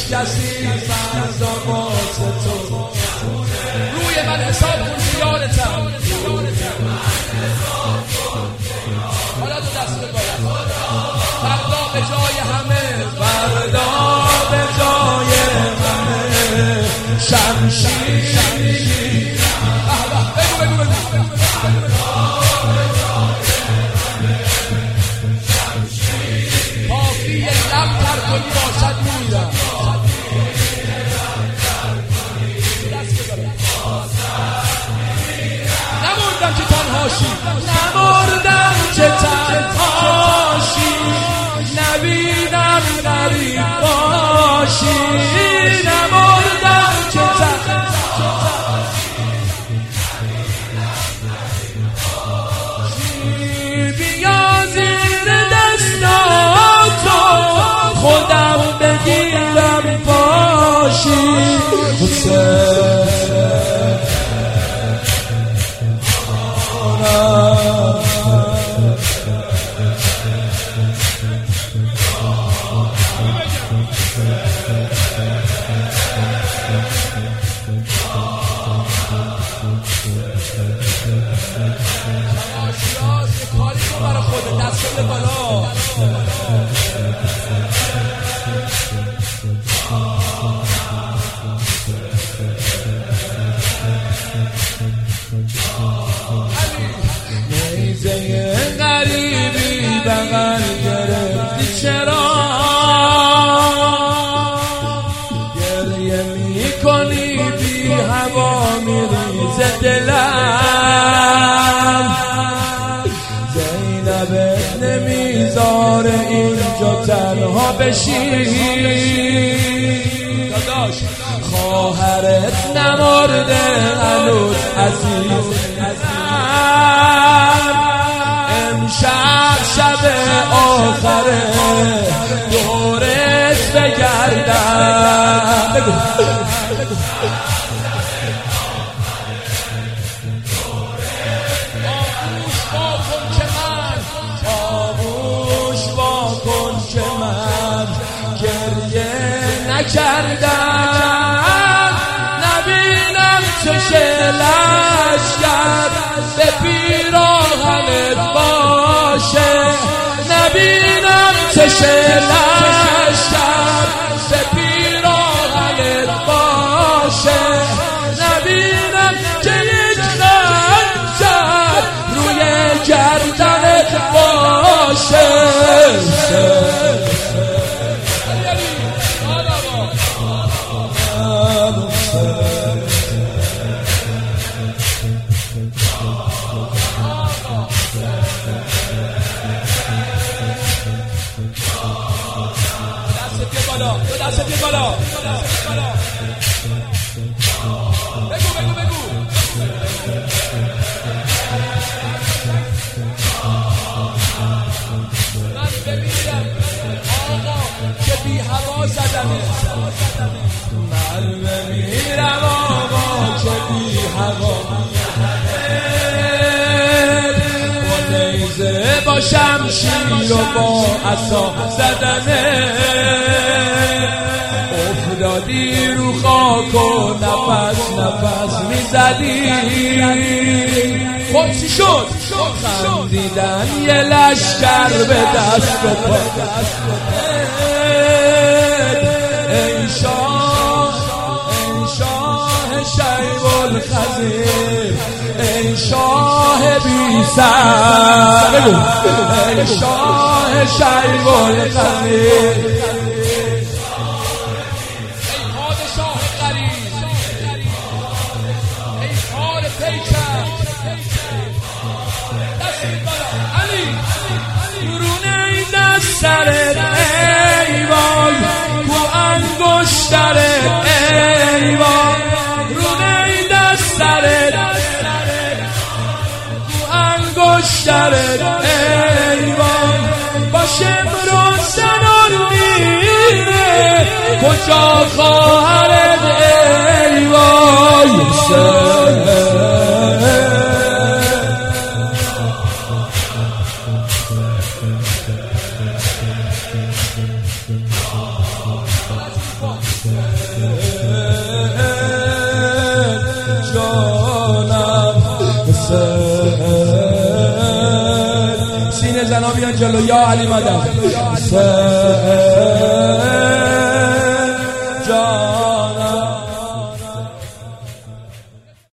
کسی فردا واسه تو روی من حساب کن یادتم حالا تو دست بگاید فردا به جای همه فردا به جای همه شمشیر بگو پاکی لب تر کنی باشد میرم نمردم که تنهاشی نمردم که تنهاشی نبینم غریب باشی نمردم که بیا زیر دستاتو خودم بگیرم باشی نیزه غریبی بغل گرفتی چرا گریه میکنی بی هوا میریزه دلم زینبت نمیذاره اینجا تنها بشی خواهرت نمرده هنوز عزیز امشب شب آخره دورت بگردم بگو خاموش واکن که من گریه نکردم نبینم چشه لشکر به پیراهنت باشه نبینم چشه لشکر به پیراهنت باشه نبینم که یک خنجر روی گردنت باشه دست بیا بالا بگو من ببینم آقا که بی هوا زدمه من ببینم آقا که بی هوا با نیزه با شمشیر و با عصا زدنه افتادی رو خاک و نفس میزدی خب چی شد؟ خندیدن یه لشکر به دست و پا ای شاه شیب الخزیر ای شاه بی سر ای شاه شیب الخزیر سرت ای وای تو انگشترت ای وای رونه دست سرت تو انگشترت ای وای با شمر و سنان میره کجا خواهرت ای وای بیان جلو. یا علی مدد جان